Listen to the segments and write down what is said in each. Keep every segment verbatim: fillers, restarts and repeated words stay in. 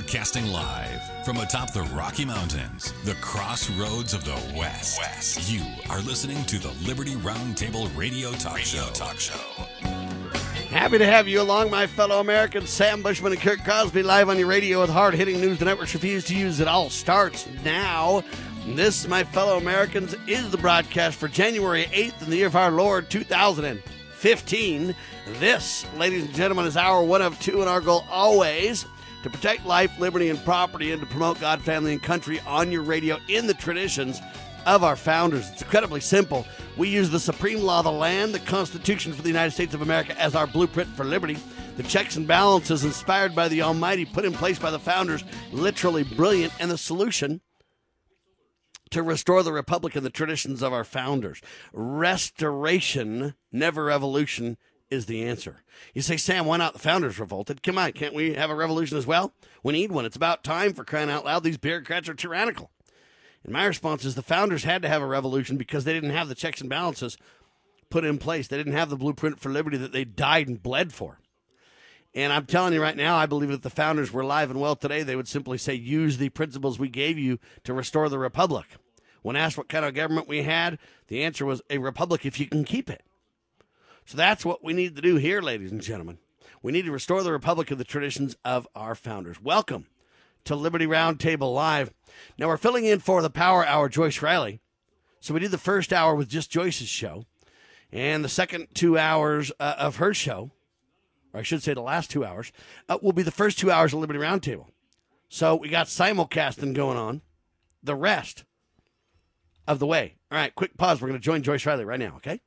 Broadcasting live from atop the Rocky Mountains, the crossroads of the West. West. You are listening to the Liberty Roundtable Radio Talk Radio Show. Talk Show. Happy to have you along, my fellow Americans. Sam Bushman and Kirk Cosby live on your radio with hard-hitting news the networks refuse to use. It all starts now. This, my fellow Americans, is the broadcast for January eighth in the year of our Lord, two thousand fifteen. This, ladies and gentlemen, is our one of two, and our goal always to protect life, liberty, and property, and to promote God, family, and country on your radio in the traditions of our founders. It's incredibly simple. We use the supreme law of the land, the Constitution for the United States of America, as our blueprint for liberty. The checks and balances inspired by the Almighty, put in place by the founders, literally brilliant, and the solution to restore the republic and the traditions of our founders. Restoration, never revolution, is the answer. You say, Sam, why not the founders revolted? Come on, can't we have a revolution as well? We need one. It's about time, for crying out loud. These bureaucrats are tyrannical. And my response is the founders had to have a revolution because they didn't have the checks and balances put in place. They didn't have the blueprint for liberty that they died and bled for. And I'm telling you right now, I believe that if the founders were alive and well today, they would simply say, use the principles we gave you to restore the republic. When asked what kind of government we had, the answer was a republic if you can keep it. So that's what we need to do here, ladies and gentlemen. We need to restore the republic of the traditions of our founders. Welcome to Liberty Roundtable Live. Now, we're filling in for the Power Hour, Joyce Riley. So we did the first hour with just Joyce's show. And the second two hours uh, of her show, or I should say the last two hours, uh, will be the first two hours of Liberty Roundtable. So we got simulcasting going on the rest of the way. All right, quick pause. We're going to join Joyce Riley right now, okay?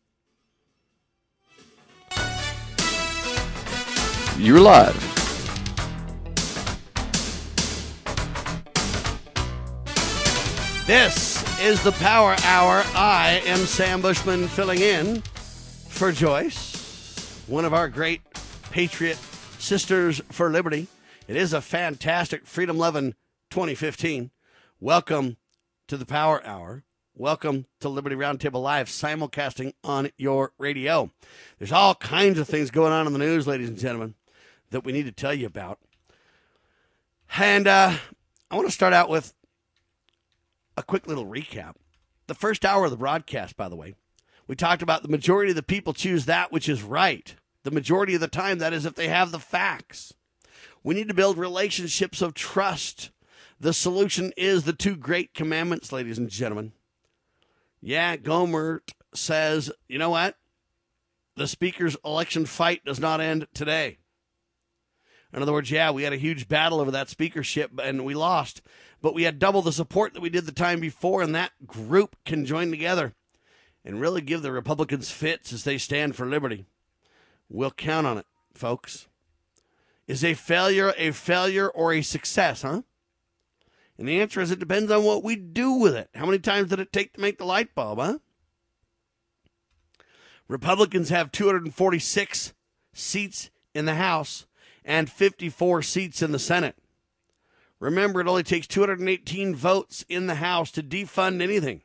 You're live. This is the Power Hour. I am Sam Bushman filling in for Joyce, one of our great patriot sisters for liberty. It is a fantastic freedom-loving twenty fifteen. Welcome to the Power Hour. Welcome to Liberty Roundtable Live, simulcasting on your radio. There's all kinds of things going on in the news, ladies and gentlemen, that we need to tell you about. And uh, I want to start out with a quick little recap. The first hour of the broadcast, by the way, we talked about the majority of the people choose that which is right. The majority of the time, that is, if they have the facts. We need to build relationships of trust. The solution is the two great commandments, ladies and gentlemen. Yeah, Gohmert says, you know what? The speaker's election fight does not end today. In other words, yeah, we had a huge battle over that speakership and we lost, but we had double the support that we did the time before, and that group can join together and really give the Republicans fits as they stand for liberty. We'll count on it, folks. Is a failure a failure or a success, huh? And the answer is it depends on what we do with it. How many times did it take to make the light bulb, huh? Republicans have two hundred forty-six seats in the House and fifty-four seats in the Senate. Remember, it only takes two hundred eighteen votes in the House to defund anything.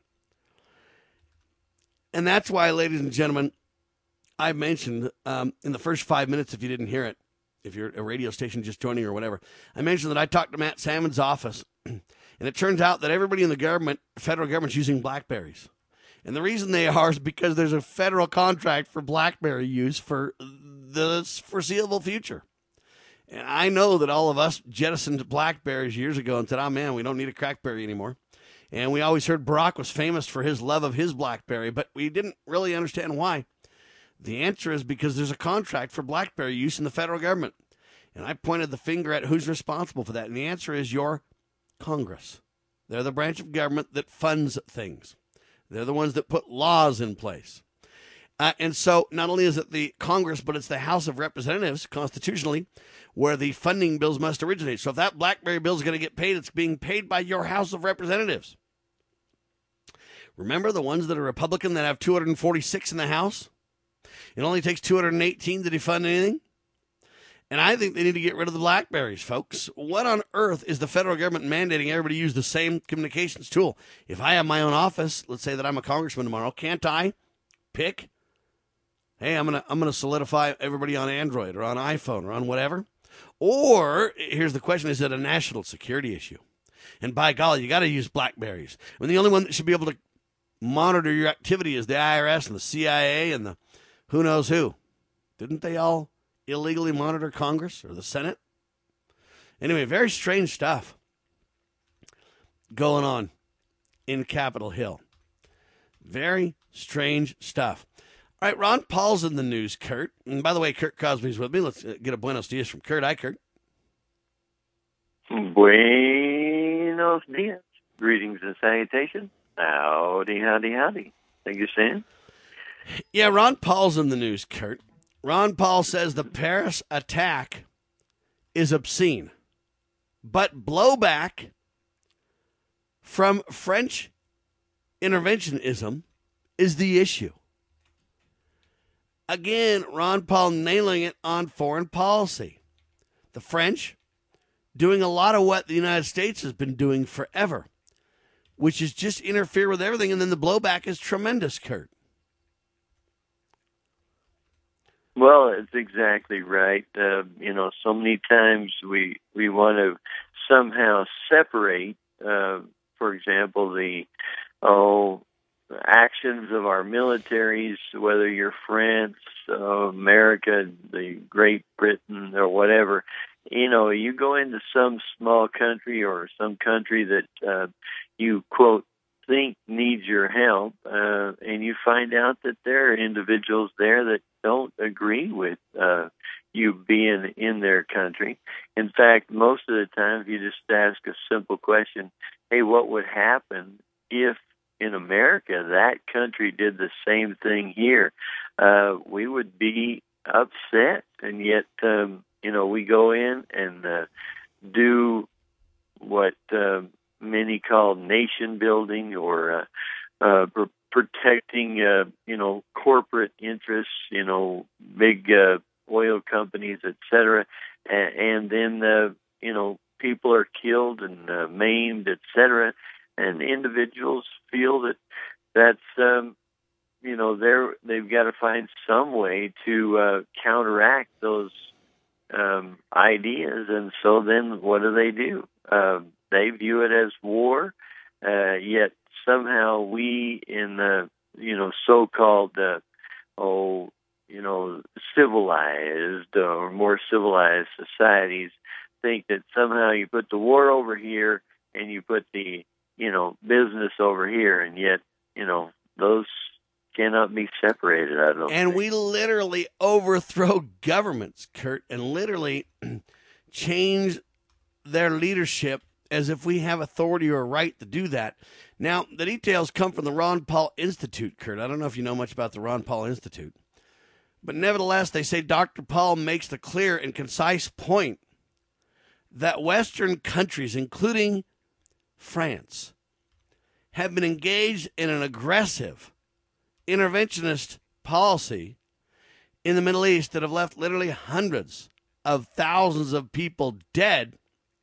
And that's why, ladies and gentlemen, I mentioned um, in the first five minutes, if you didn't hear it, if you're a radio station just joining or whatever, I mentioned that I talked to Matt Salmon's office, and it turns out that everybody in the government, federal government's using BlackBerries. And the reason they are is because there's a federal contract for BlackBerry use for the foreseeable future. And I know that all of us jettisoned BlackBerries years ago and said, oh, man, we don't need a Crackberry anymore. And we always heard Barack was famous for his love of his BlackBerry, but we didn't really understand why. The answer is because there's a contract for BlackBerry use in the federal government. And I pointed the finger at who's responsible for that. And the answer is your Congress. They're the branch of government that funds things. They're the ones that put laws in place. Uh, and so not only is it the Congress, but it's the House of Representatives, constitutionally, where the funding bills must originate. So if that BlackBerry bill is going to get paid, it's being paid by your House of Representatives. Remember the ones that are Republican that have two hundred forty-six in the House? It only takes two hundred eighteen to defund anything. And I think they need to get rid of the BlackBerries, folks. What on earth is the federal government mandating everybody use the same communications tool? If I have my own office, let's say that I'm a congressman tomorrow, can't I pick, hey, I'm gonna I'm gonna solidify everybody on Android or on iPhone or on whatever? Or, here's the question, is it a national security issue? And by golly, you got to use BlackBerries. And the only one that should be able to monitor your activity is the I R S and the C I A and the who knows who. Didn't they all illegally monitor Congress or the Senate? Anyway, very strange stuff going on in Capitol Hill. Very strange stuff. All right, Ron Paul's in the news, Kurt. And by the way, Kurt Cosby's with me. Let's get a buenos dias from Kurt. Hi, Kurt. Buenos dias. Greetings and salutations. Howdy, howdy, howdy. Thank you, Sam. Yeah, Ron Paul's in the news, Kurt. Ron Paul says the Paris attack is obscene, but blowback from French interventionism is the issue. Again, Ron Paul nailing it on foreign policy. The French doing a lot of what the United States has been doing forever, which is just interfere with everything, and then the blowback is tremendous, Kurt. Well, it's exactly right. Uh, you know, so many times we we want to somehow separate, uh, for example, the oh actions of our militaries, whether you're France, uh, America, the Great Britain, or whatever. You know, you go into some small country or some country that uh, you, quote, think needs your help, uh, and you find out that there are individuals there that don't agree with uh, you being in their country. In fact, most of the time, if you just ask a simple question, hey, what would happen if in America that country did the same thing here? Uh, we would be upset, and yet, um, you know, we go in and uh, do what uh, many call nation building or uh, uh, pr- protecting, uh, you know, corporate interests, you know, big uh, oil companies, et cetera. And, and then, uh, you know, people are killed and uh, maimed, et cetera. And individuals feel that that's, um, you know, they're, they've got to find some way to uh, counteract those um, ideas. And so then what do they do? Uh, they view it as war, uh, yet somehow we in the, you know, so-called, uh, oh, you know, civilized or more civilized societies think that somehow you put the war over here and you put the, you know, business over here, and yet, you know, those cannot be separated, I don't And think. we literally overthrow governments, Kurt, and literally change their leadership as if we have authority or right to do that. Now, the details come from the Ron Paul Institute, Kurt. I don't know if you know much about the Ron Paul Institute. But nevertheless, they say Doctor Paul makes the clear and concise point that Western countries, including France, have been engaged in an aggressive interventionist policy in the Middle East that have left literally hundreds of thousands of people dead.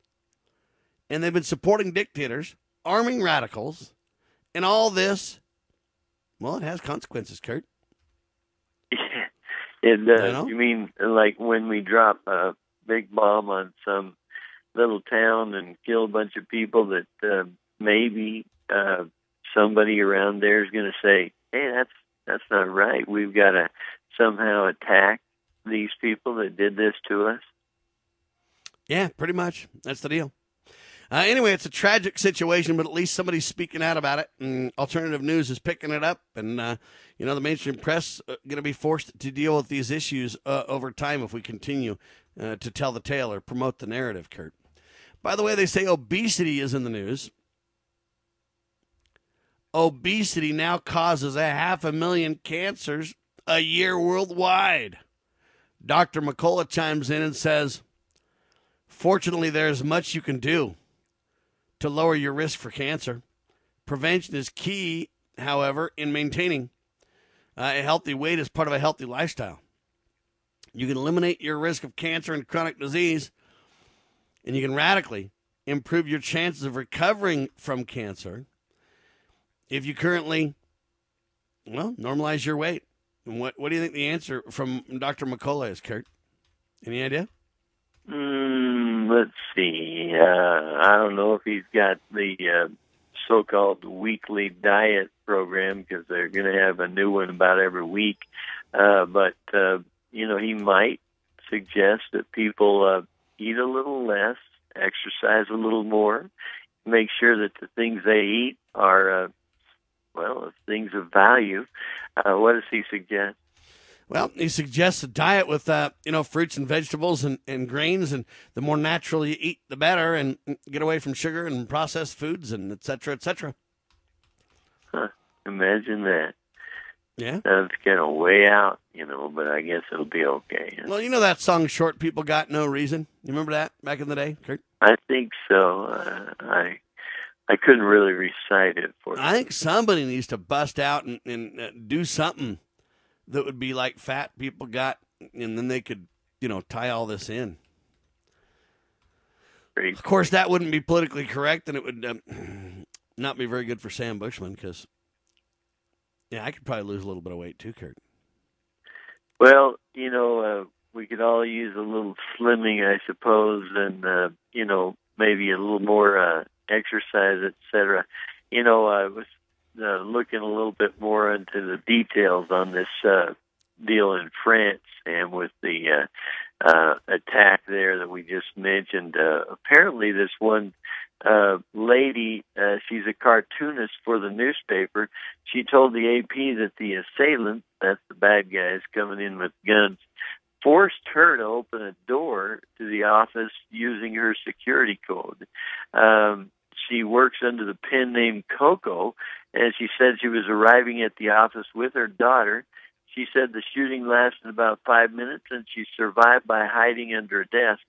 And they've been supporting dictators, arming radicals, and all this, well, it has consequences, Kurt. Yeah. It, uh, You know? you mean like when we drop a big bomb on some little town and kill a bunch of people that uh, maybe uh, somebody around there is going to say, hey, that's that's not right. We've got to somehow attack these people that did this to us. Yeah, pretty much. That's the deal. Uh, anyway, it's a tragic situation, but at least somebody's speaking out about it, and alternative news is picking it up. And, uh, you know, the mainstream press uh, going to be forced to deal with these issues uh, over time if we continue uh, to tell the tale or promote the narrative, Kurt. By the way, they say obesity is in the news. Obesity now causes a half a million cancers a year worldwide. Doctor McCullough chimes in and says, fortunately, there's much you can do to lower your risk for cancer. Prevention is key, however, in maintaining uh, a healthy weight as part of a healthy lifestyle. You can eliminate your risk of cancer and chronic disease, and you can radically improve your chances of recovering from cancer if you currently, well, normalize your weight. And what, what do you think the answer from Doctor McCullough is, Kurt? Any idea? Mm, let's see. Uh, I don't know if he's got the uh, so-called weekly diet program, because they're going to have a new one about every week. Uh, but, uh, you know, he might suggest that people uh, eat a little less, exercise a little more, make sure that the things they eat are, uh, well, things of value. Uh, what does he suggest? Well, he suggests a diet with, uh, you know, fruits and vegetables and, and grains, and the more natural you eat, the better, and get away from sugar and processed foods, and et cetera, et cetera. Huh, imagine that. Yeah. That's kind of way out, you know, but I guess it'll be okay. Well, you know that song, Short People Got No Reason? You remember that back in the day, Kurt? I think so. Uh, I I couldn't really recite it for you. I think somebody needs to bust out and, and uh, do something that would be like fat people got, and then they could, you know, tie all this in. Great. Of course, that wouldn't be politically correct, and it would um, not be very good for Sam Bushman, because, yeah, I could probably lose a little bit of weight too, Kurt. Well, you know, uh, we could all use a little slimming, I suppose, and, uh, you know, maybe a little more uh, exercise, et cetera. You know, I was uh, looking a little bit more into the details on this uh, deal in France, and with the uh, uh, attack there that we just mentioned. Uh, apparently, this one uh, lady, uh, she's a cartoonist for the newspaper. She told the A P that the assailant, that's the bad guys coming in with guns, forced her to open a door to the office using her security code. Um, she works under the pen name Coco, and she said she was arriving at the office with her daughter. She said the shooting lasted about five minutes, and she survived by hiding under a desk.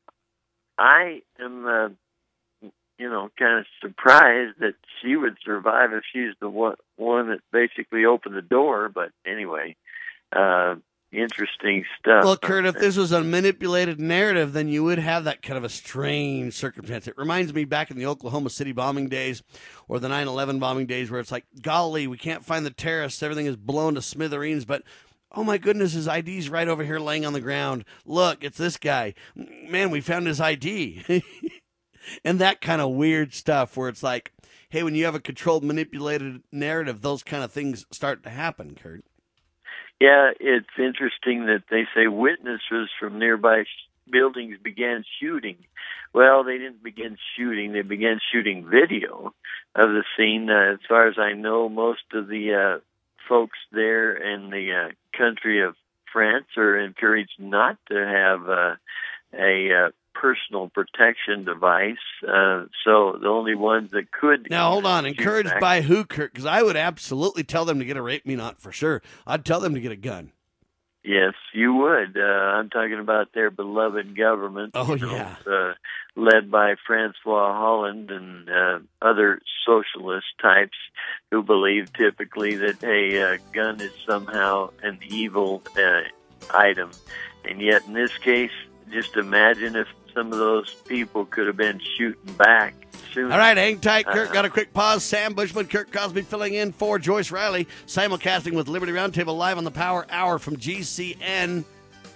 I am, uh, you know, kind of surprised that she would survive if she's the one, one that basically opened the door. But anyway, uh, interesting stuff. Well, Kurt, if this was a manipulated narrative, then you would have that kind of a strange circumstance. It reminds me back in the Oklahoma City bombing days or the nine eleven bombing days, where it's like, golly, we can't find the terrorists. Everything is blown to smithereens, but oh my goodness, his I D's right over here laying on the ground. Look, it's this guy. Man, we found his I D. And that kind of weird stuff where it's like, hey, when you have a controlled, manipulated narrative, those kind of things start to happen, Kurt. Yeah, it's interesting that they say witnesses from nearby sh- buildings began shooting. Well, they didn't begin shooting. They began shooting video of the scene. Uh, as far as I know, most of the uh, folks there in the uh, country of France are encouraged not to have uh, a uh, personal protection device. Uh, so the only ones that could... Now, hold on. Encouraged back. By who, Kurt? Because I would absolutely tell them to get a rape me not for sure. I'd tell them to get a gun. Yes, you would. Uh, I'm talking about their beloved government. Oh, you know, yeah. Uh, led by Francois Hollande and uh, other socialist types who believe typically that a uh, gun is somehow an evil uh, item. And yet, in this case, just imagine if some of those people could have been shooting back soon. All right, hang tight, Kurt. Uh-huh. Got a quick pause. Sam Bushman, Kurt Cosby filling in for Joyce Riley, simulcasting with Liberty Roundtable live on the Power Hour from G C N.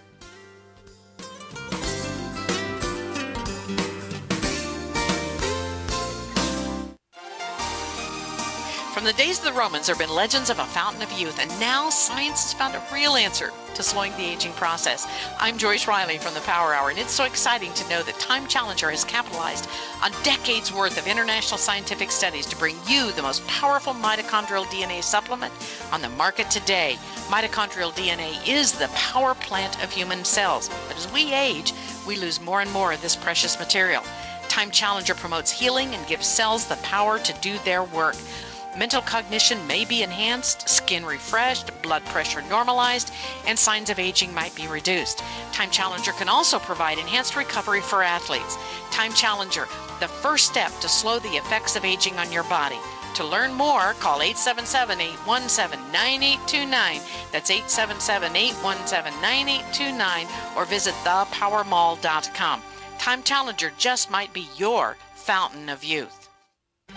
From the days of the Romans, there have been legends of a fountain of youth, and now science has found a real answer to slowing the aging process. I'm Joyce Riley from the Power Hour, and it's so exciting to know that Time Challenger has capitalized on decades worth of international scientific studies to bring you the most powerful mitochondrial D N A supplement on the market today. Mitochondrial D N A is the power plant of human cells, but as we age, we lose more and more of this precious material. Time Challenger promotes healing and gives cells the power to do their work. Mental cognition may be enhanced, skin refreshed, blood pressure normalized, and signs of aging might be reduced. Time Challenger can also provide enhanced recovery for athletes. Time Challenger, the first step to slow the effects of aging on your body. To learn more, call eight seven seven, eight one seven, nine eight two nine. That's eight seven seven, eight one seven, nine eight two nine, or visit the power mall dot com. Time Challenger just might be your fountain of youth.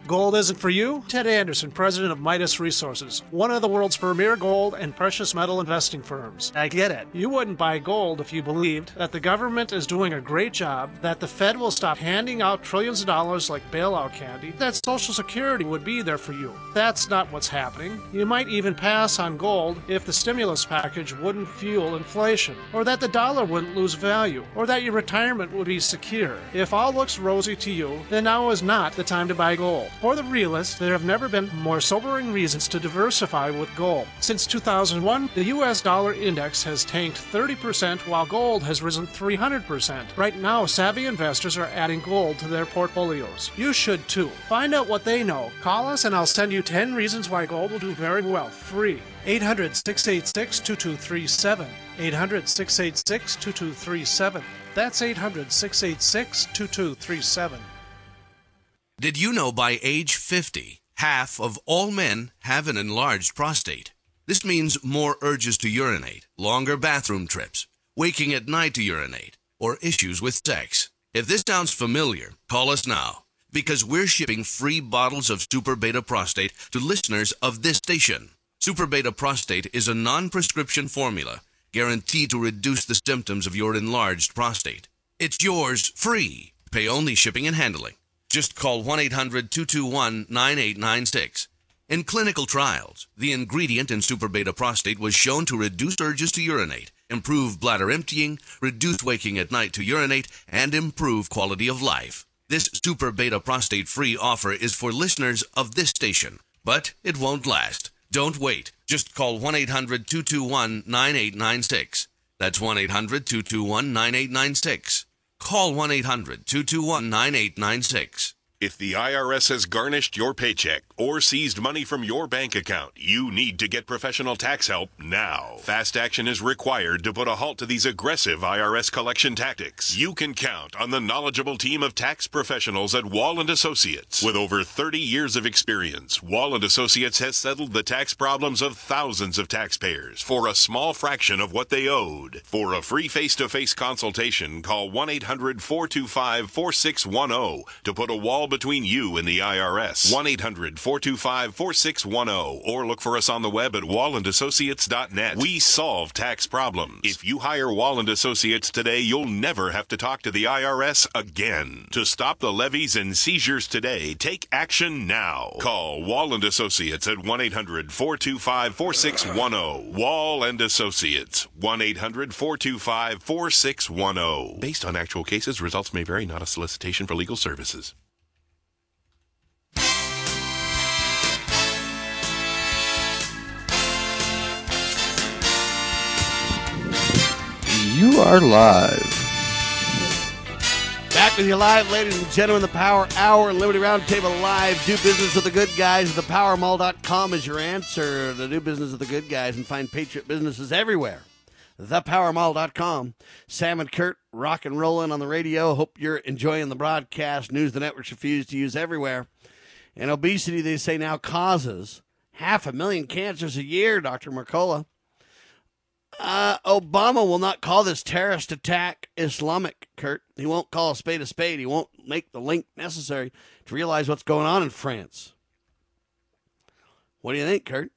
Gold isn't for you? Ted Anderson, president of Midas Resources, one of the world's premier gold and precious metal investing firms. I get it. You wouldn't buy gold if you believed that the government is doing a great job, that the Fed will stop handing out trillions of dollars like bailout candy, that Social Security would be there for you. That's not what's happening. You might even pass on gold if the stimulus package wouldn't fuel inflation, or that the dollar wouldn't lose value, or that your retirement would be secure. If all looks rosy to you, then now is not the time to buy gold. For the realist, there have never been more sobering reasons to diversify with gold. Since two thousand one, the U S dollar index has tanked thirty percent while gold has risen three hundred percent. Right now, savvy investors are adding gold to their portfolios. You should too. Find out what they know. Call us and I'll send you ten reasons why gold will do very well, free. eight hundred, six eight six, two two three seven. eight hundred, six eight six, two two three seven. That's eight hundred, six eight six, two two three seven. Did you know by age fifty, half of all men have an enlarged prostate? This means more urges to urinate, longer bathroom trips, waking at night to urinate, or issues with sex. If this sounds familiar, call us now, because we're shipping free bottles of Super Beta Prostate to listeners of this station. Super Beta Prostate is a non-prescription formula guaranteed to reduce the symptoms of your enlarged prostate. It's yours free. Pay only shipping and handling. Just call one eight hundred, two two one, nine eight nine six. In clinical trials, the ingredient in Super Beta Prostate was shown to reduce urges to urinate, improve bladder emptying, reduce waking at night to urinate, and improve quality of life. This Super Beta Prostate free offer is for listeners of this station, but it won't last. Don't wait. Just call one eight hundred, two two one, nine eight nine six. That's one eight hundred, two two one, nine eight nine six. Call one eight hundred, two two one, nine eight nine six. If the I R S has garnished your paycheck or seized money from your bank account, you need to get professional tax help now. Fast action is required to put a halt to these aggressive I R S collection tactics. You can count on the knowledgeable team of tax professionals at Wall and Associates. With over thirty years of experience, Wall and Associates has settled the tax problems of thousands of taxpayers for a small fraction of what they owed. For a free face-to-face consultation, call one eight hundred, four two five, four six one zero to put a wall between you and the I R S. one eight hundred, four two five, four six one zero or look for us on the web at wall and associates dot net. We solve tax problems. If you hire Wall and Associates today, you'll never have to talk to the I R S again. To stop the levies and seizures today, take action now. Call Wall and Associates at one eight hundred, four two five, four six one zero. Wall and Associates, one eight hundred, four two five, four six one zero. Based on actual cases, results may vary, not a solicitation for legal services. You are live. Back with you live, ladies and gentlemen. The Power Hour, Liberty Roundtable Live. Do business with the good guys. The power mall dot com is your answer to do business with the good guys and find Patriot businesses everywhere. the power mall dot com. Sam and Kurt rock and rolling on the radio. Hope you're enjoying the broadcast. News the networks refuse to use everywhere. And obesity, they say, now causes half a million cancers a year, Doctor Mercola. Uh, Obama will not call this terrorist attack Islamic, Kurt. He won't call a spade a spade. He won't make the link necessary to realize what's going on in France. What do you think, Kurt?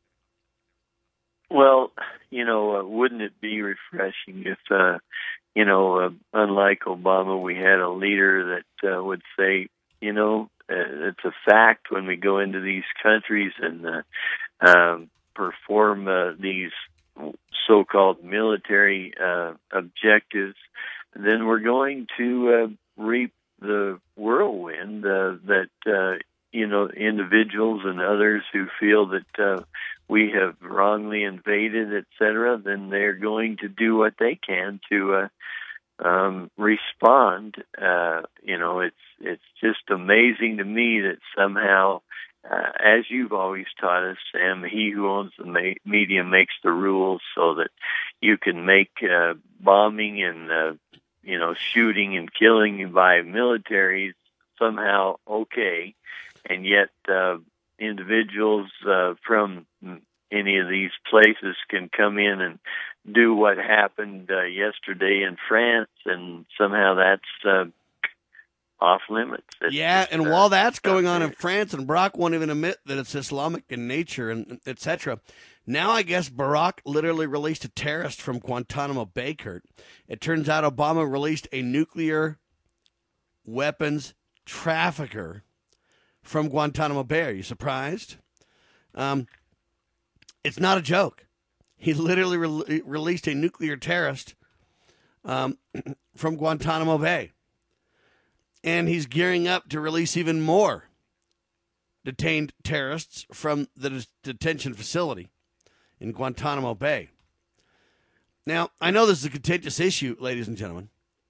Well, you know, uh, wouldn't it be refreshing if, uh, you know, uh, unlike Obama, we had a leader that uh, would say, you know, uh, it's a fact when we go into these countries and uh, um, perform uh, these so-called military uh, objectives, then we're going to uh, reap the whirlwind uh, that, uh, you know, individuals and others who feel that uh, we have wrongly invaded, et cetera, then they're going to do what they can to uh, um, respond. Uh, you know, it's it's just amazing to me that somehow, Uh, as you've always taught us, Sam, he who owns the ma- media makes the rules so that you can make uh, bombing and, uh, you know, shooting and killing by militaries somehow okay, and yet uh, individuals uh, from any of these places can come in and do what happened uh, yesterday in France, and somehow that's uh, off limits. It's yeah, just, and uh, while that's going on there. in France, and Barack won't even admit that it's Islamic in nature, and et cetera. Now I guess Barack literally released a terrorist from Guantanamo Bay, Kurt. It turns out Obama released a nuclear weapons trafficker from Guantanamo Bay. Are you surprised? Um, it's not a joke. He literally re- released a nuclear terrorist um, from Guantanamo Bay. And he's gearing up to release even more detained terrorists from the de- detention facility in Guantanamo Bay. Now, I know this is a contentious issue, ladies and gentlemen,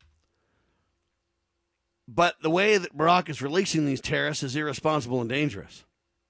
but the way that Barack is releasing these terrorists is irresponsible and dangerous.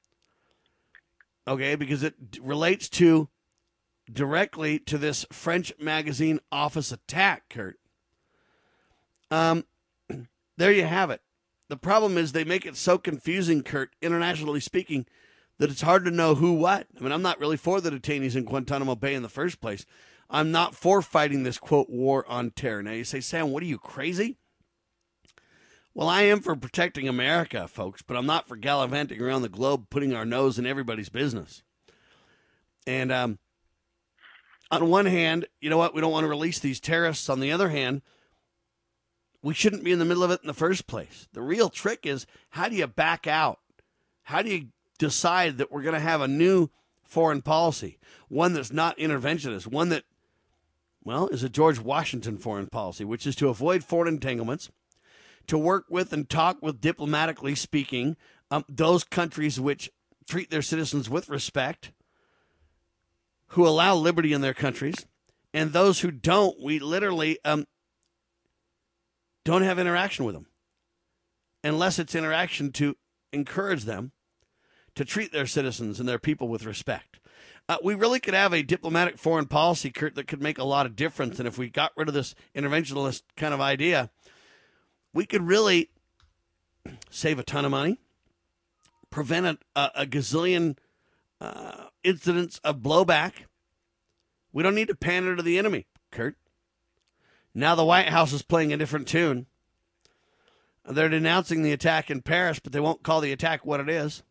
Okay, because it relates to directly to this French magazine office attack, Kurt. Um, there you have it. The problem is they make it so confusing, Kurt, internationally speaking, that it's hard to know who what. I mean, I'm not really for the detainees in Guantanamo Bay in the first place. I'm not for fighting this, quote, war on terror. Now you say, Sam, what are you, crazy? Well, I am for protecting America, folks, but I'm not for gallivanting around the globe, putting our nose in everybody's business. And um, on one hand, you know what? We don't want to release these terrorists. On the other hand, we shouldn't be in the middle of it in the first place. The real trick is, how do you back out? How do you decide that we're going to have a new foreign policy, one that's not interventionist, one that, well, is a George Washington foreign policy, which is to avoid foreign entanglements, to work with and talk with, diplomatically speaking, um, those countries which treat their citizens with respect, who allow liberty in their countries, and those who don't, we literally um, don't have interaction with them, unless it's interaction to encourage them to treat their citizens and their people with respect. Uh, we really could have a diplomatic foreign policy, Kurt, that could make a lot of difference. And if we got rid of this interventionist kind of idea, we could really save a ton of money, prevent a, a, a gazillion uh, incidents of blowback. We don't need to pander to the enemy, Kurt. Now the White House is playing a different tune. They're denouncing the attack in Paris, but they won't call the attack what it is.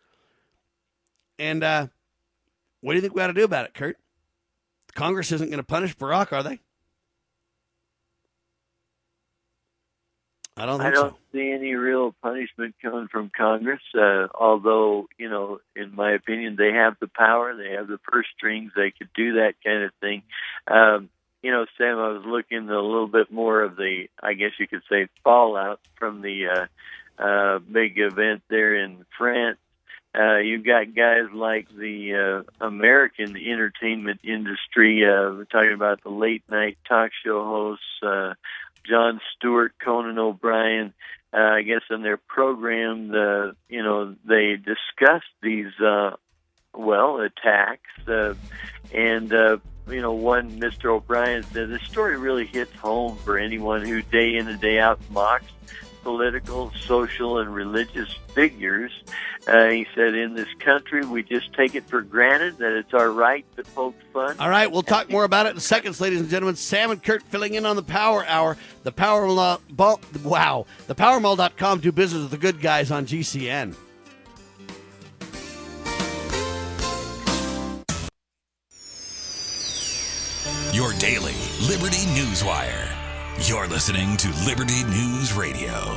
And uh, what do you think we ought to do about it, Kurt? Congress isn't going to punish Barack, are they? I don't think I don't so. see any real punishment coming from Congress, uh, although, you know, in my opinion, they have the power. They have the purse strings. They could do that kind of thing. Um, you know, Sam, I was looking a little bit more of the, I guess you could say, fallout from the uh, uh, big event there in France. Uh, you've got guys like the uh, American entertainment industry. Uh, we're talking about the late-night talk show hosts, uh, Jon Stewart, Conan O'Brien. Uh, I guess in their program, the you know they discussed these uh, well attacks, uh, and uh, you know one Mister O'Brien said the story really hits home for anyone who day in and day out mocks political, social, and religious figures. Uh, he said, in this country, we just take it for granted that it's our right to poke fun. All right, we'll talk more about it in seconds, ladies and gentlemen. Sam and Kurt filling in on the Power Hour. The Power Mall, wow, the power mall dot com, do business with the good guys on G C N. Your daily Liberty News Wire. You're listening to Liberty News Radio.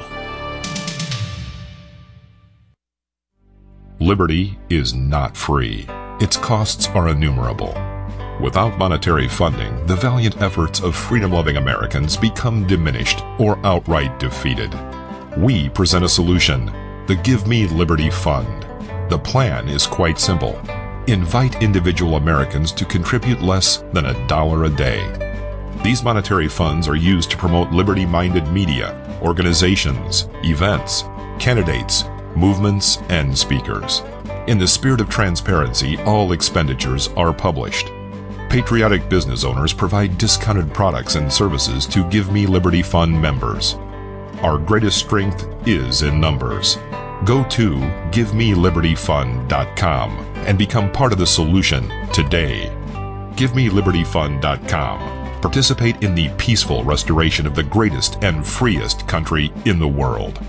Liberty is not free. Its costs are innumerable. Without monetary funding, the valiant efforts of freedom-loving Americans become diminished or outright defeated. We present a solution, the Give Me Liberty Fund. The plan is quite simple. Invite individual Americans to contribute less than a dollar a day. These monetary funds are used to promote liberty-minded media, organizations, events, candidates, movements, and speakers. In the spirit of transparency, all expenditures are published. Patriotic business owners provide discounted products and services to Give Me Liberty Fund members. Our greatest strength is in numbers. Go to give me liberty fund dot com and become part of the solution today. give me liberty fund dot com. Participate in the peaceful restoration of the greatest and freest country in the world.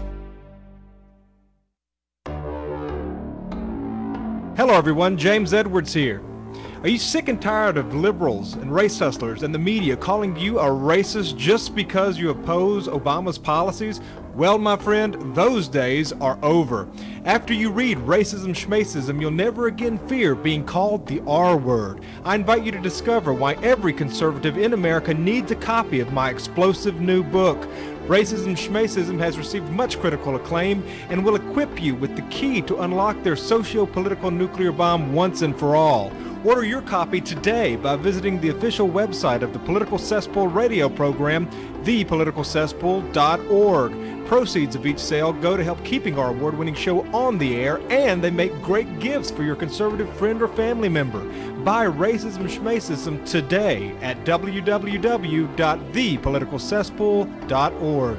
Hello everyone, James Edwards here. Are you sick and tired of liberals and race hustlers and the media calling you a racist just because you oppose Obama's policies? Well, my friend, those days are over. After you read Racism Schmacism, you'll never again fear being called the R word. I invite you to discover why every conservative in America needs a copy of my explosive new book. Racism Schmacism has received much critical acclaim and will equip you with the key to unlock their socio-political nuclear bomb once and for all. Order your copy today by visiting the official website of the Political Cesspool radio program, the political cesspool dot org. Proceeds of each sale go to help keeping our award-winning show on the air, and they make great gifts for your conservative friend or family member. Buy Racism Schmacism today at w w w dot the political cesspool dot org.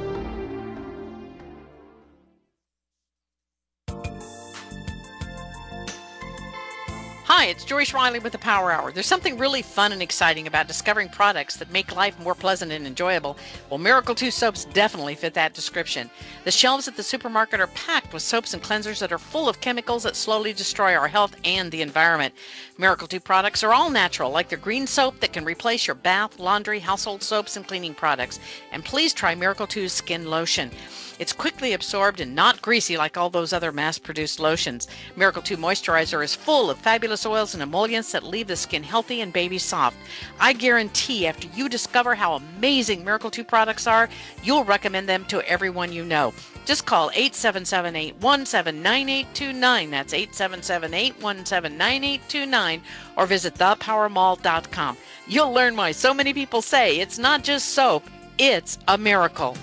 Hi, it's Joyce Riley with the Power Hour. There's something really fun and exciting about discovering products that make life more pleasant and enjoyable. Well, Miracle two soaps definitely fit that description. The shelves at the supermarket are packed with soaps and cleansers that are full of chemicals that slowly destroy our health and the environment. Miracle two products are all natural, like their green soap that can replace your bath, laundry, household soaps, and cleaning products. And please try Miracle two's skin lotion. It's quickly absorbed and not greasy like all those other mass-produced lotions. Miracle two Moisturizer is full of fabulous oils and emollients that leave the skin healthy and baby soft. I guarantee after you discover how amazing Miracle two products are, you'll recommend them to everyone you know. Just call eight seven seven, eight one seven, nine eight two nine. That's eight seven seven, eight one seven, nine eight two nine. Or visit the power mall dot com. You'll learn why so many people say it's not just soap, it's a miracle.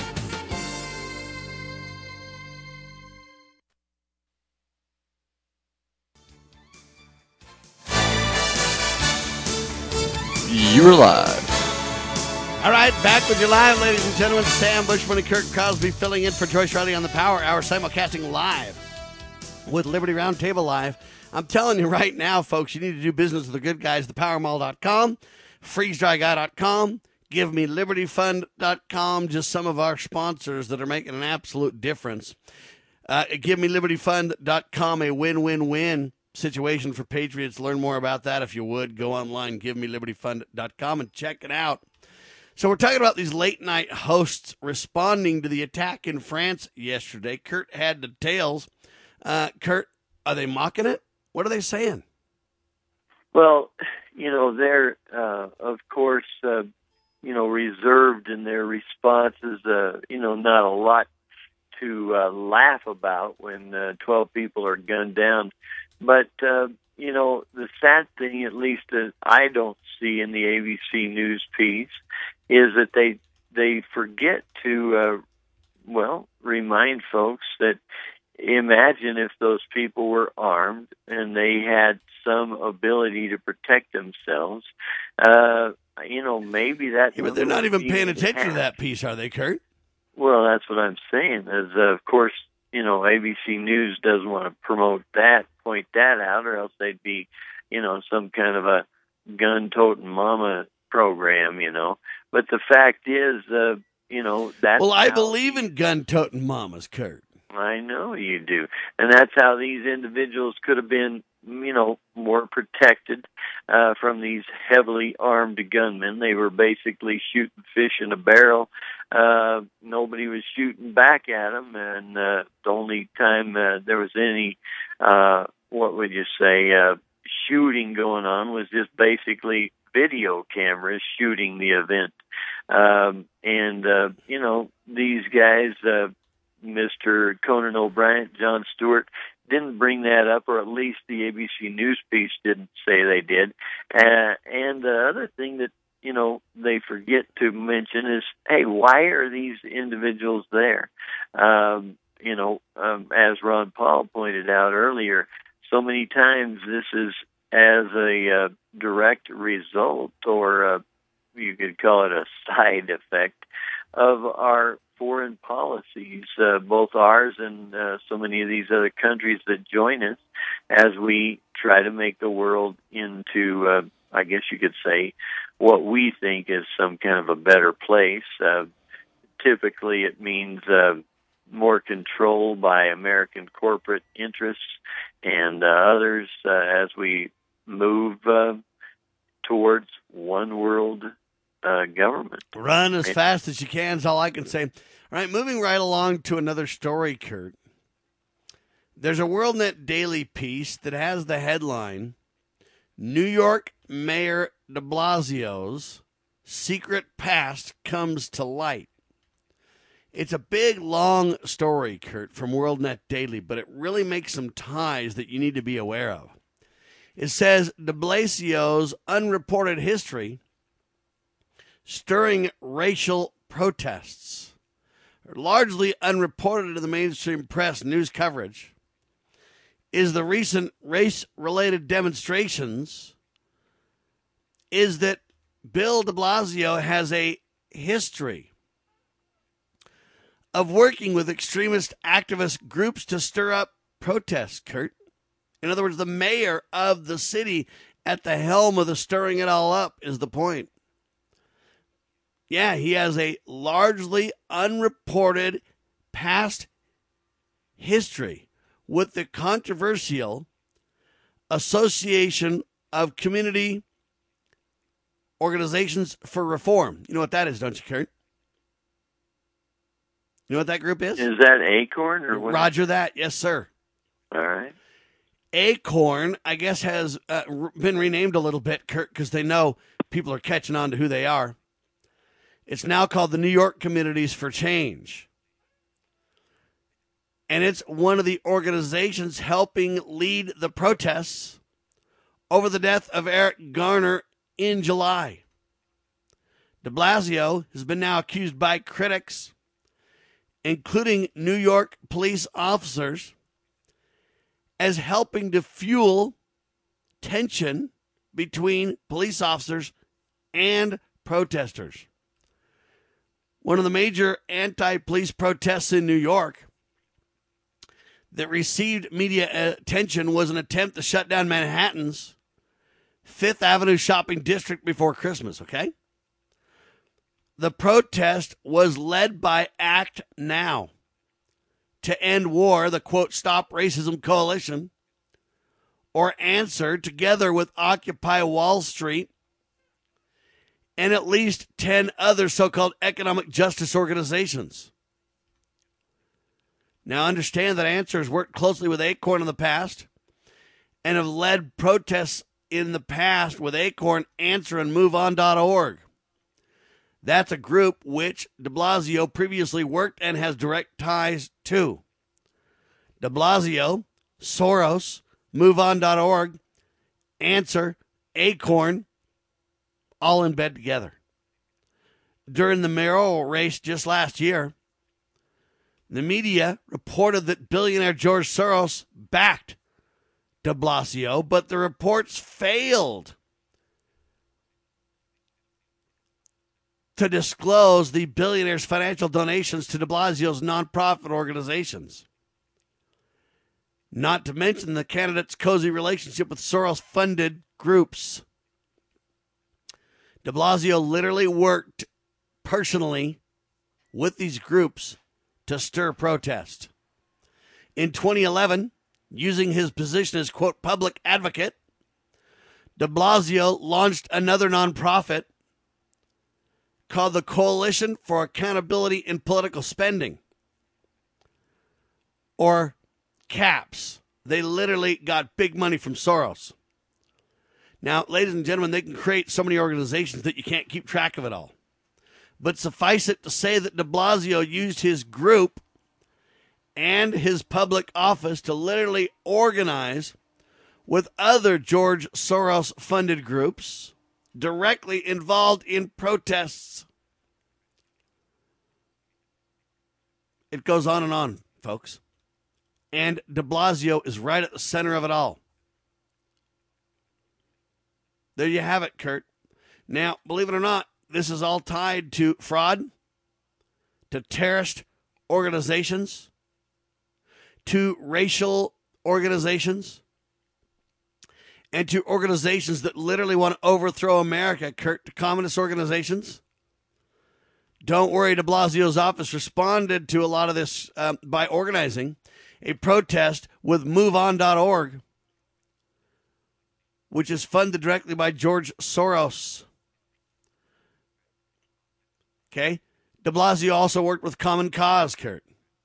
You're live. All right, back with you live, ladies and gentlemen. Sam Bushman and Kirk Cosby filling in for Joyce Riley on the Power Hour, simulcasting live with Liberty Roundtable Live. I'm telling you right now, folks, you need to do business with the good guys, the power mall dot com, freeze dry guy dot com, give me liberty fund dot com, just some of our sponsors that are making an absolute difference. Uh, give me liberty fund dot com, a win-win-win situation for patriots. Learn more about that if you would. Go online, give me liberty fund dot com, and check it out. So we're talking about these late-night hosts responding to the attack in France yesterday. Kurt had the details. Uh, Kurt, are they mocking it? What are they saying? Well, you know, they're, uh, of course, uh, you know, reserved in their responses. Uh, you know, not a lot to uh, laugh about when uh, twelve people are gunned down. But, uh, you know, the sad thing, at least that I don't see in the A B C News piece, is that they they forget to, uh, well, remind folks that imagine if those people were armed and they had some ability to protect themselves. Uh, you know, maybe that... Yeah, but they're not even paying attention to that piece, are they, Kurt? Well, that's what I'm saying. Is, uh, of course, you know, A B C News doesn't want to promote that, point that out, or else they'd be, you know, some kind of a gun-toting mama program, you know. But the fact is, uh, you know, that's... Well, I how, believe in gun-toting mamas, Kurt. I know you do. And that's how these individuals could have been, you know, more protected uh, from these heavily armed gunmen. They were basically shooting fish in a barrel. Uh, nobody was shooting back at them, and uh, the only time uh, there was any, uh, what would you say, uh, shooting going on was just basically video cameras shooting the event. Um, and, uh, you know, these guys, uh, Mister Conan O'Brien, Jon Stewart, didn't bring that up, or at least the A B C News piece didn't say they did. Uh, and the other thing that, you know, they forget to mention is, hey, why are these individuals there? Um, you know, um, as Ron Paul pointed out earlier, so many times this is as a uh, direct result, or uh, you could call it a side effect, of our foreign policies, uh, both ours and uh, so many of these other countries that join us, as we try to make the world into, uh, I guess you could say, what we think is some kind of a better place. Uh, typically, it means uh, more control by American corporate interests and uh, others uh, as we move uh, towards one world uh, government. Run as fast as you can is all I can say. All right, moving right along to another story, Kurt. There's a WorldNet Daily piece that has the headline, New York Mayor de Blasio's secret past comes to light. It's a big, long story, Kurt, from WorldNet Daily, but it really makes some ties that you need to be aware of. It says de Blasio's unreported history stirring racial protests, largely unreported in the mainstream press news coverage, is the recent race-related demonstrations, is that Bill de Blasio has a history of working with extremist activist groups to stir up protests, Kurt. In other words, the mayor of the city at the helm of the stirring it all up is the point. Yeah, he has a largely unreported past history with the controversial Association of Community Organizations for Reform. You know what that is, don't you, Kurt? You know what that group is? Is that Acorn or what? Roger that. Yes, sir. All right. Acorn, I guess, has uh, been renamed a little bit, Kurt, because they know people are catching on to who they are. It's now called the New York Communities for Change. And it's one of the organizations helping lead the protests over the death of Eric Garner in July. De Blasio has been now accused by critics, including New York police officers, as helping to fuel tension between police officers and protesters. One of the major anti-police protests in New York that received media attention was an attempt to shut down Manhattan's Fifth Avenue shopping district before Christmas, okay? The protest was led by Act Now to End War, the, quote, Stop Racism Coalition, or Answer, together with Occupy Wall Street, and at least ten other so-called economic justice organizations. Now understand that Answer has worked closely with Acorn in the past and have led protests in the past with Acorn, Answer, and move on dot org. That's a group which de Blasio previously worked and has direct ties to. De Blasio, Soros, move on dot org, Answer, Acorn, all in bed together. During the mayoral race just last year, the media reported that billionaire George Soros backed de Blasio, but the reports failed to disclose the billionaire's financial donations to de Blasio's nonprofit organizations. Not to mention the candidate's cozy relationship with Soros-funded groups. De Blasio literally worked personally with these groups to stir protest. In twenty eleven, using his position as, quote, public advocate, de Blasio launched another nonprofit called the Coalition for Accountability in Political Spending, or CAPS. They literally got big money from Soros. Now, ladies and gentlemen, they can create so many organizations that you can't keep track of it all. But suffice it to say that de Blasio used his group and his public office to literally organize with other George Soros-funded groups directly involved in protests. It goes on and on, folks. And de Blasio is right at the center of it all. There you have it, Kurt. Now, believe it or not, this is all tied to fraud, to terrorist organizations, to racial organizations, and to organizations that literally want to overthrow America, Kurt, to communist organizations. Don't worry, de Blasio's office responded to a lot of this um, by organizing a protest with move on dot org, which is funded directly by George Soros. Okay? De Blasio also worked with Common Cause, Kurt.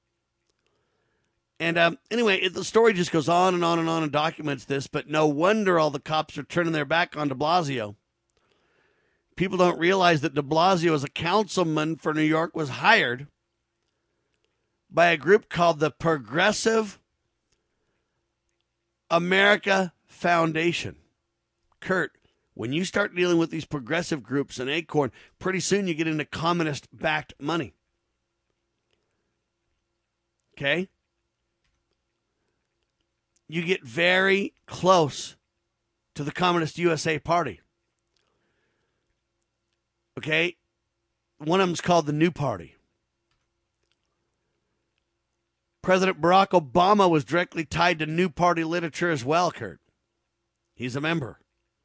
And um, anyway, it, the story just goes on and on and on and documents this, but no wonder all the cops are turning their back on de Blasio. People don't realize that de Blasio, as a councilman for New York, was hired by a group called the Progressive America Foundation. Kurt, when you start dealing with these progressive groups in Acorn, pretty soon you get into communist-backed money. Okay? You get very close to the Communist U S A Party. Okay? One of them's called the New Party. President Barack Obama was directly tied to New Party literature as well, Kurt. He's a member.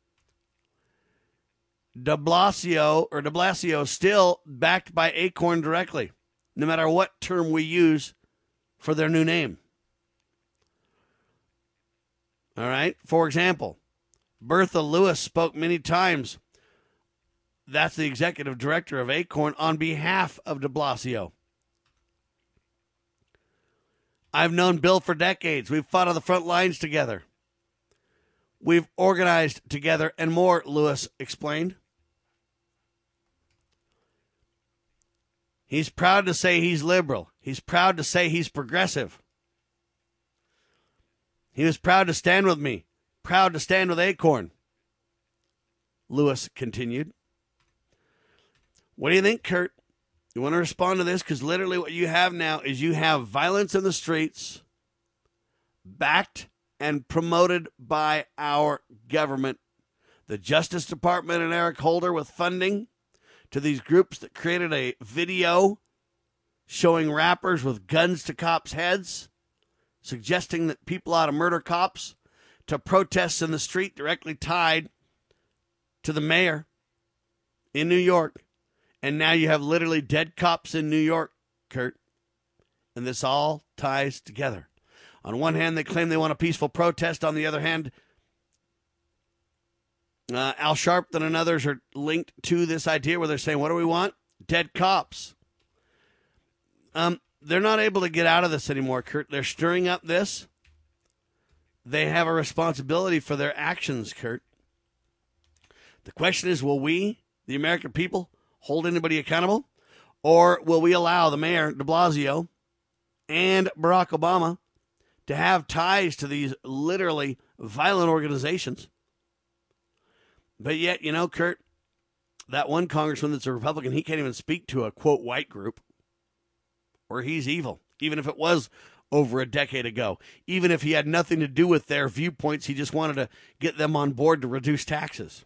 De Blasio, or de Blasio, still backed by Acorn directly, no matter what term we use for their new name. All right? For example, Bertha Lewis spoke many times. That's the executive director of Acorn on behalf of de Blasio. I've known Bill for decades. We've fought on the front lines together. We've organized together and more, Lewis explained. He's proud to say he's liberal. He's proud to say he's progressive. He was proud to stand with me, proud to stand with Acorn, Lewis continued. What do you think, Kurt? You want to respond to this? Because literally what you have now is you have violence in the streets backed and promoted by our government. The Justice Department and Eric Holder with funding to these groups that created a video showing rappers with guns to cops' heads, suggesting that people ought to murder cops, to protests in the street directly tied to the mayor in New York. And now you have literally dead cops in New York, Kurt. And this all ties together. On one hand, they claim they want a peaceful protest. On the other hand, uh, Al Sharpton and others are linked to this idea where they're saying, what do we want? Dead cops. Um, they're not able to get out of this anymore, Kurt. They're stirring up this. They have a responsibility for their actions, Kurt. The question is, will we, the American people, hold anybody accountable? Or will we allow the mayor, de Blasio, and Barack Obama to have ties to these literally violent organizations? But yet, you know, Kurt, that one congressman that's a Republican, he can't even speak to a, quote, white group, or he's evil, even if it was over a decade ago. Even if he had nothing to do with their viewpoints, he just wanted to get them on board to reduce taxes.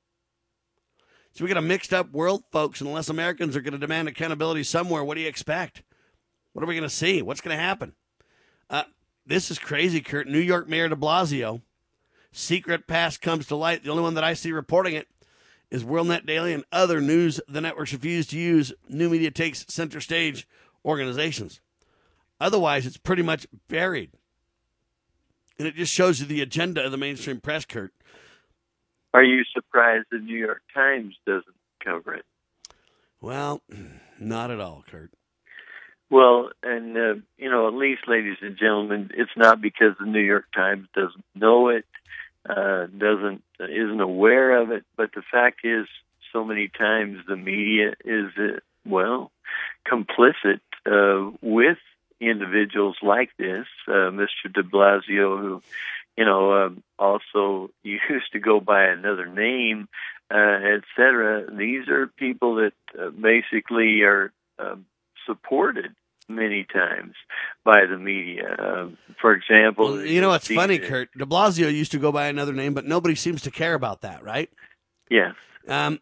So we got a mixed up world, folks, and unless Americans are going to demand accountability somewhere, what do you expect? What are we going to see? What's going to happen? Uh, this is crazy, Kurt. New York Mayor de Blasio, secret past comes to light. The only one that I see reporting it is WorldNet Daily and other news the networks refuse to use. New media takes center stage organizations. Otherwise, it's pretty much buried. And it just shows you the agenda of the mainstream press, Kurt. Are you surprised the New York Times doesn't cover it? Well, not at all, Kurt. Well, and, uh, you know, at least, ladies and gentlemen, it's not because the New York Times doesn't know it, uh, doesn't, isn't aware of it, but the fact is, so many times the media is, uh, well, complicit uh, with individuals like this, uh, Mister de Blasio, who, you know, uh, also used to go by another name, uh, et cetera. These are people that uh, basically are uh, supported many times by the media. Uh, for example... Well, you know, it's funny, Kurt. De Blasio used to go by another name, but nobody seems to care about that, right? Yeah. Um,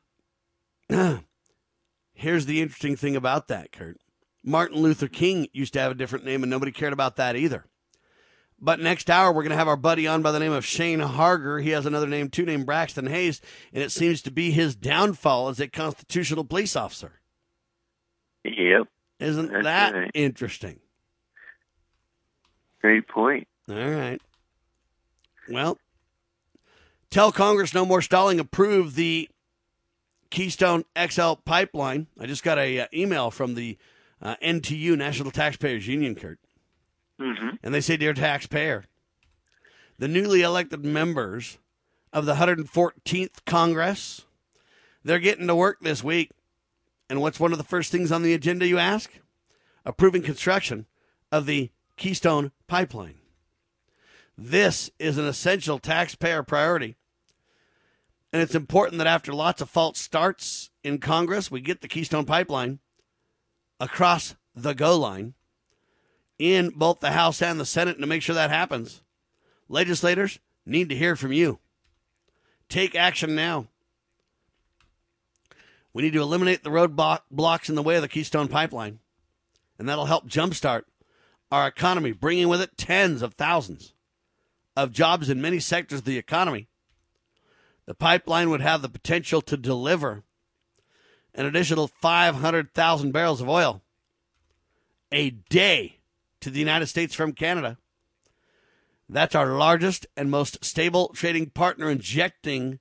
here's the interesting thing about that, Kurt. Martin Luther King used to have a different name, and nobody cared about that either. But next hour, we're going to have our buddy on by the name of Shane Harger. He has another name, too, named Braxton Hayes, and it seems to be his downfall as a constitutional police officer. Yep. Isn't That's that right. interesting? Great point. All right. Well, tell Congress no more stalling. Approve the Keystone X L pipeline. I just got a uh, email from the uh, N T U, National Taxpayers Union, Kurt. Mm-hmm. And they say, dear taxpayer, the newly elected members of the one hundred fourteenth Congress, they're getting to work this week. And what's one of the first things on the agenda, you ask? Approving construction of the Keystone Pipeline. This is an essential taxpayer priority. And it's important that after lots of false starts in Congress, we get the Keystone Pipeline across the goal line in both the House and the Senate. And to make sure that happens, legislators need to hear from you. Take action now. We need to eliminate the roadblock blocks in the way of the Keystone Pipeline, and that'll help jumpstart our economy, bringing with it tens of thousands of jobs in many sectors of the economy. The pipeline would have the potential to deliver an additional five hundred thousand barrels of oil a day to the United States from Canada. That's our largest and most stable trading partner, injecting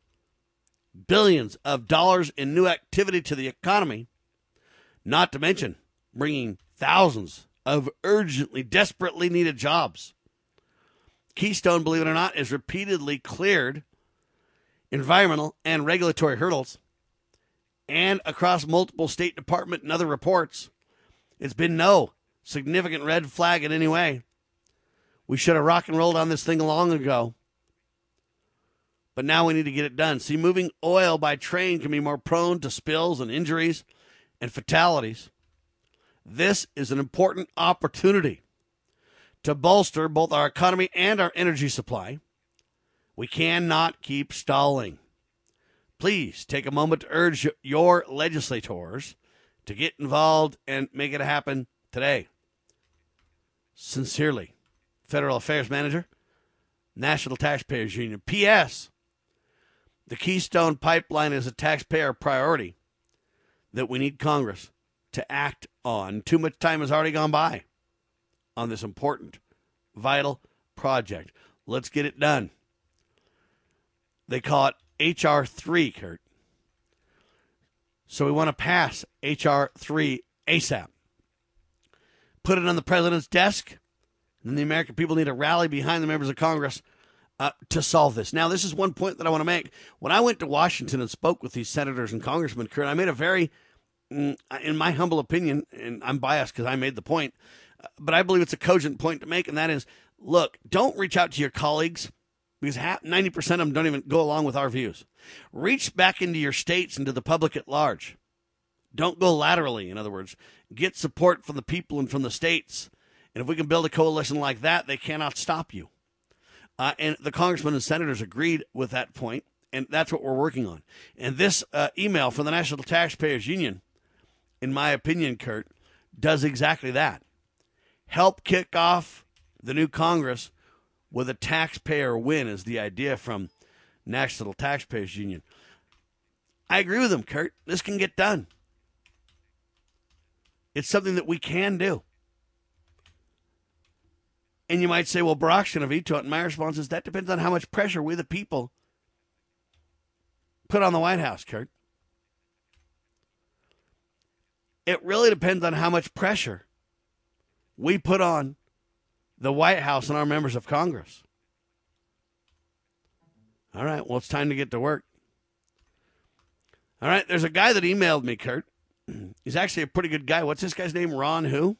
billions of dollars in new activity to the economy, not to mention bringing thousands of urgently, desperately needed jobs. Keystone, believe it or not, has repeatedly cleared environmental and regulatory hurdles, and across multiple State Department and other reports, it's been no significant red flag in any way. We should have rock and rolled on this thing long ago. But now we need to get it done. See, moving oil by train can be more prone to spills and injuries and fatalities. This is an important opportunity to bolster both our economy and our energy supply. We cannot keep stalling. Please take a moment to urge your legislators to get involved and make it happen today. Sincerely, Federal Affairs Manager, National Taxpayers Union. P S. The Keystone Pipeline is a taxpayer priority that we need Congress to act on. Too much time has already gone by on this important, vital project. Let's get it done. They call it H R three, Kurt. So we want to pass H R three ASAP. Put it on the president's desk, and then the American people need to rally behind the members of Congress uh, to solve this. Now, this is one point that I want to make. When I went to Washington and spoke with these senators and congressmen, Kurt, I made a very, in my humble opinion, and I'm biased because I made the point, but I believe it's a cogent point to make, and that is, look, don't reach out to your colleagues, because ninety percent of them don't even go along with our views. Reach back into your states and to the public at large. Don't go laterally, in other words. Get support from the people and from the states. And if we can build a coalition like that, they cannot stop you. Uh, and the congressmen and senators agreed with that point, and that's what we're working on. And this uh, email from the National Taxpayers Union, in my opinion, Kurt, does exactly that. Help kick off the new Congress with a taxpayer win is the idea from National Taxpayers Union. I agree with them, Kurt. This can get done. It's something that we can do. And you might say, well, Barack's going to veto it. And my response is that depends on how much pressure we, the people, put on the White House, Kurt. It really depends on how much pressure we put on the White House and our members of Congress. All right, well, it's time to get to work. All right, there's a guy that emailed me, Kurt. He's actually a pretty good guy. What's this guy's name? Ron who?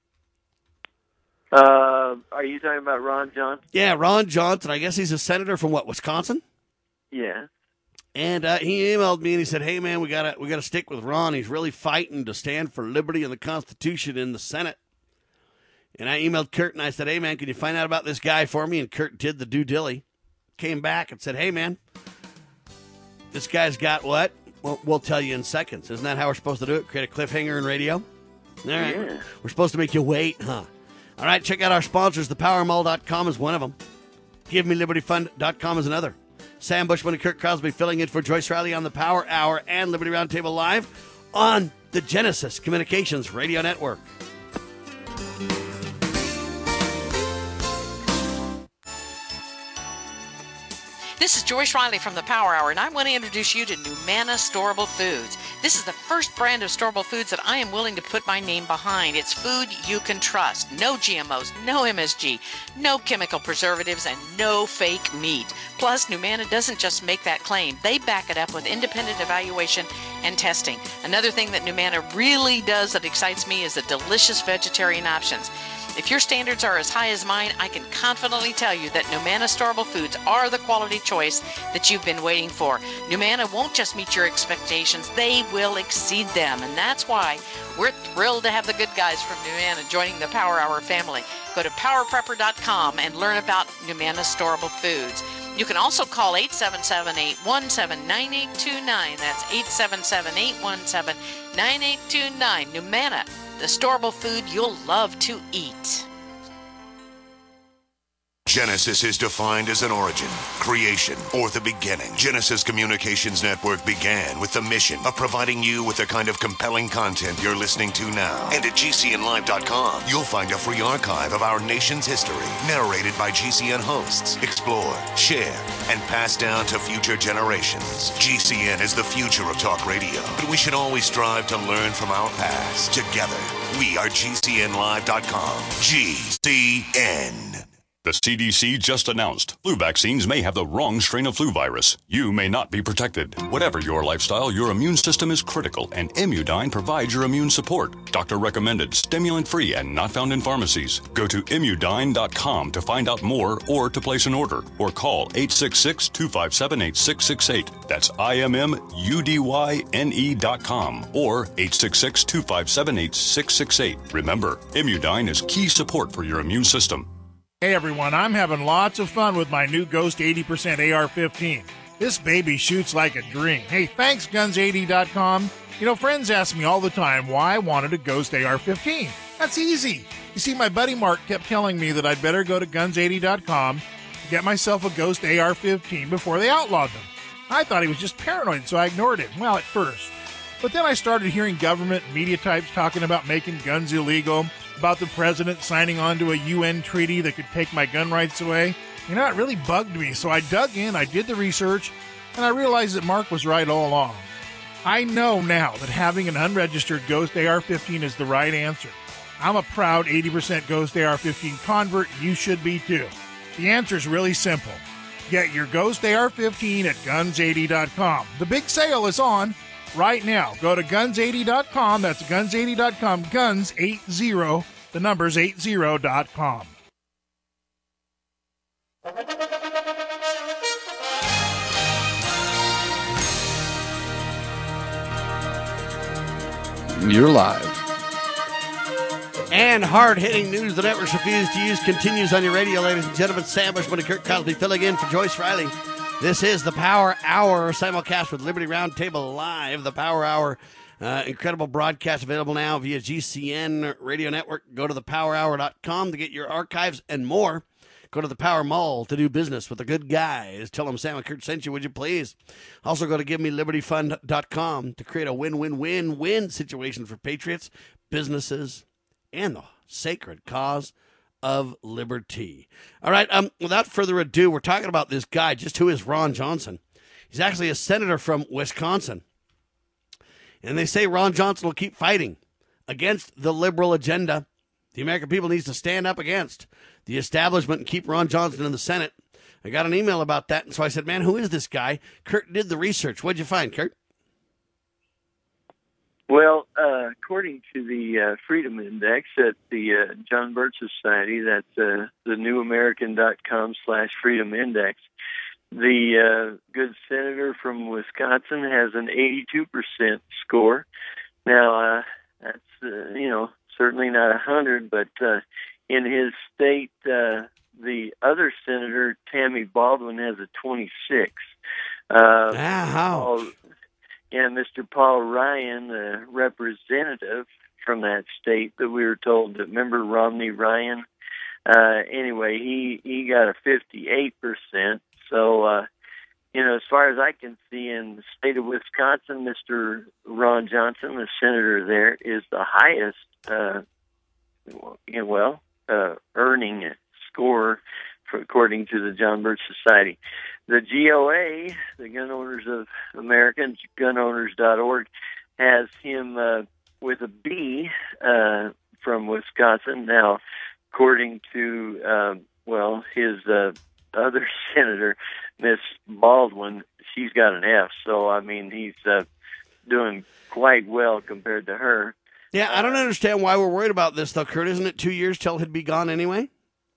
Uh, are you talking about Ron Johnson? Yeah, Ron Johnson. I guess he's a senator from what, Wisconsin? Yeah. And uh, he emailed me and he said, "Hey man, we gotta we gotta stick with Ron. He's really fighting to stand for liberty and the Constitution in the Senate." And I emailed Kurt and I said, "Hey man, can you find out about this guy for me?" And Kurt did the due dilly. Came back and said, "Hey man, this guy's got what? Well, we'll tell you in seconds. Isn't that how we're supposed to do it? Create a cliffhanger in radio? All right. Yeah. We're supposed to make you wait, huh? All right, check out our sponsors. the power mall dot com is one of them. give me liberty fund dot com is another. Sam Bushman and Kirk Crosby filling in for Joyce Riley on the Power Hour and Liberty Roundtable Live on the Genesis Communications Radio Network. This is Joyce Riley from the Power Hour, and I want to introduce you to Numana Storable Foods. This is the first brand of storable foods that I am willing to put my name behind. It's food you can trust. No G M Os, no M S G, no chemical preservatives, and no fake meat. Plus, Numana doesn't just make that claim. They back it up with independent evaluation and testing. Another thing that Numana really does that excites me is the delicious vegetarian options. If your standards are as high as mine, I can confidently tell you that Numana Storable Foods are the quality choice that you've been waiting for. Numana won't just meet your expectations, they will exceed them. And that's why we're thrilled to have the good guys from Numana joining the Power Hour family. Go to power prepper dot com and learn about Numana Storable Foods. You can also call eight seven seven, eight one seven, nine eight two nine. That's eight seven seven, eight one seven, nine eight two nine. Numana, the storable food you'll love to eat. Genesis is defined as an origin, creation, or the beginning. Genesis Communications Network began with the mission of providing you with the kind of compelling content you're listening to now. And at G C N live dot com, you'll find a free archive of our nation's history, narrated by G C N hosts, explored, shared, and passed down to future generations. G C N is the future of talk radio, but we should always strive to learn from our past. Together, we are G C N live dot com. G C N. The C D C just announced flu vaccines may have the wrong strain of flu virus. You may not be protected. Whatever your lifestyle, your immune system is critical, and Immudyne provides your immune support. Doctor recommended, stimulant-free, and not found in pharmacies. Go to immudyne dot com to find out more or to place an order, or call eight six six, two five seven, eight six six eight. That's I M M U D Y N E dot com or eight six six, two five seven, eight six six eight. Remember, Immudyne is key support for your immune system. Hey everyone, I'm having lots of fun with my new Ghost eighty percent A R fifteen. This baby shoots like a dream. Hey, thanks guns eighty dot com. You know, friends ask me all the time why I wanted a Ghost A R fifteen. That's easy. You see, my buddy Mark kept telling me that I'd better go to guns eighty dot com to get myself a Ghost A R fifteen before they outlawed them. I thought he was just paranoid, so I ignored him. Well, at first. But then I started hearing government and media types talking about making guns illegal, about the president signing on to a U N treaty that could take my gun rights away. You know, it really bugged me, so I dug in, I did the research, and I realized that Mark was right all along. I know now that having an unregistered Ghost A R fifteen is the right answer. I'm a proud eighty percent Ghost A R fifteen convert, and you should be too. The answer is really simple. Get your Ghost A R fifteen at guns eighty dot com. The big sale is on right now. Go to guns eighty dot com. That's guns eighty dot com. Guns eighty. The number's eighty dot com. You're live. And hard-hitting news the networks refuse to use continues on your radio, ladies and gentlemen. Sam Bushman and Kirk Cosby filling in for Joyce Riley. This is the Power Hour simulcast with Liberty Roundtable Live. The Power Hour, uh, incredible broadcast available now via G C N Radio Network. Go to the power hour dot com to get your archives and more. Go to the Power Mall to do business with the good guys. Tell them Sam and Kurt sent you, would you please? Also go to give me liberty fund dot com to create a win-win-win-win situation for patriots, businesses, and the sacred cause of liberty. All right, um, without further ado, we're talking about this guy, just who is Ron Johnson. He's actually a senator from Wisconsin. And they say Ron Johnson will keep fighting against the liberal agenda the American people needs to stand up against the establishment and keep Ron Johnson in the Senate. I got an email about that, and so I said, man, who is this guy? Kurt did the research. What'd you find, Kurt? Well, uh, according to the uh, Freedom Index at the uh, John Birch Society, that's uh, the new american dot com slash Freedom Index, the uh, good senator from Wisconsin has an eighty-two percent score. Now, uh, that's, uh, you know, certainly not one hundred, but uh, in his state, uh, the other senator, Tammy Baldwin, has a twenty-six. Uh, ah, Paul, and Mister Paul Ryan, the representative, from that state that we were told that, remember Romney Ryan? Uh, anyway, he, he got a fifty-eight percent. So, uh, you know, as far as I can see in the state of Wisconsin, Mister Ron Johnson, the senator there, is the highest, uh, well, uh, earning score for, according to the John Birch Society. The G O A, the Gun Owners of America, gun owners dot org, has him uh, with a B uh, from Wisconsin. Now, according to, uh, well, his uh, other senator, Miss Baldwin, she's got an F. So, I mean, he's uh, doing quite well compared to her. Yeah, I don't understand why we're worried about this, though, Kurt. Isn't it two years till he'd be gone anyway?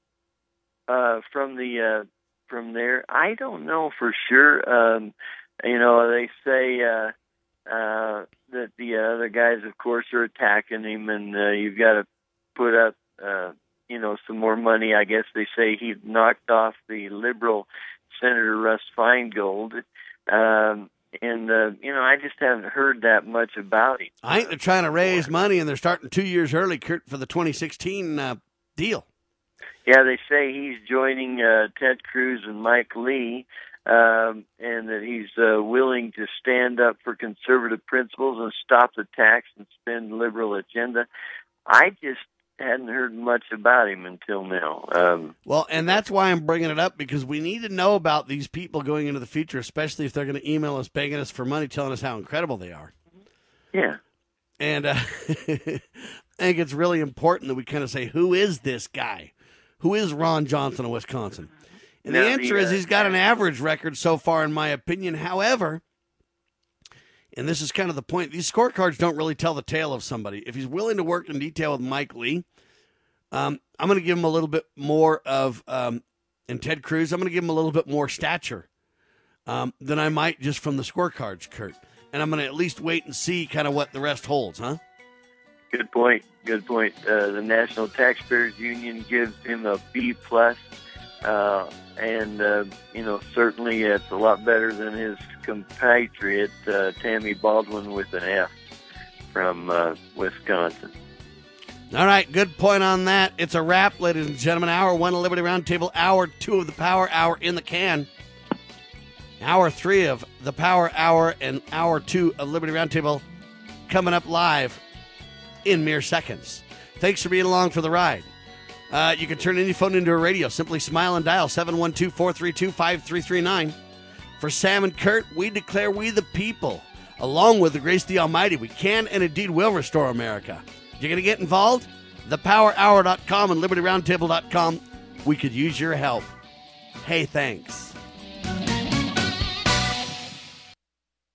Uh, from the uh, from there, I don't know for sure. Um, you know, they say uh, uh, that the other guys, of course, are attacking him, and uh, you've got to put up, uh, you know, some more money. I guess they say he knocked off the liberal Senator Russ Feingold. Um, and, uh, you know, I just haven't heard that much about him. I think they're trying to raise money, and they're starting two years early, Kurt, for the twenty sixteen uh, deal. Yeah, they say he's joining uh, Ted Cruz and Mike Lee, um, and that he's uh, willing to stand up for conservative principles and stop the tax and spend liberal agenda. I just hadn't heard much about him until now. Um, well, and that's why I'm bringing it up, because we need to know about these people going into the future, especially if they're going to email us begging us for money, telling us how incredible they are. Yeah. And uh, I think it's really important that we kind of say, who is this guy? Who is Ron Johnson of Wisconsin? And the now, answer the, uh, is he's got an average record so far, in my opinion. However, and this is kind of the point, these scorecards don't really tell the tale of somebody. If he's willing to work in detail with Mike Lee, um, I'm going to give him a little bit more of, um, and Ted Cruz, I'm going to give him a little bit more stature um, than I might just from the scorecards, Kurt. And I'm going to at least wait and see kind of what the rest holds, huh? Good point. Good point. Uh, the National Taxpayers Union gives him a B plus, uh, and uh, you know, certainly it's a lot better than his compatriot uh, Tammy Baldwin with an F from uh, Wisconsin. All right, good point on that. It's a wrap, ladies and gentlemen. Hour one of Liberty Roundtable, hour two of the Power Hour in the can. Hour three of the Power Hour and hour two of Liberty Roundtable coming up live in mere seconds. Thanks for being along for the ride. Uh, you can turn any phone into a radio. Simply smile and dial seven one two, four three two, five three three nine. For Sam and Kurt, we declare we the people, along with the grace of the Almighty, we can and indeed will restore America. You're going to get involved? the power hour dot com and liberty roundtable dot com. We could use your help. Hey, thanks.